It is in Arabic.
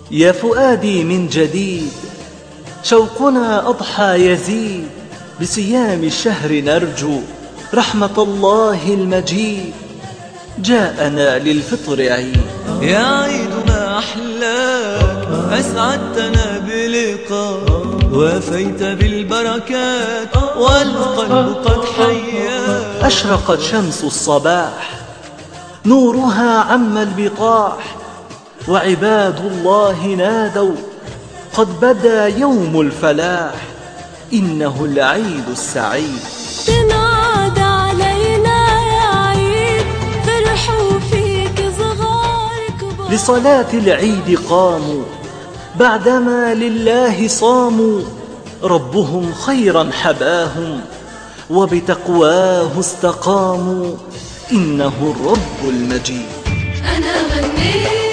يا فؤادي من جديد شوقنا أضحى يزيد، بصيام الشهر نرجو رحمة الله المجيد. جاءنا للفطر عيد، يا عيد ما أحلاك، أسعدتنا بلقاء، وافيت بالبركات والقلب قد حياك. أشرقت شمس الصباح نورها عم البطاح، وعباد الله نادوا قد بدا يوم الفلاح، إنه العيد السعيد. تنادى علينا يا عيد، فرحوا فيك صغار كبار. لصلاة العيد قاموا بعدما لله صاموا، ربهم خيرا حباهم وبتقواه استقاموا، إنه الرب المجيد. أنا غنيت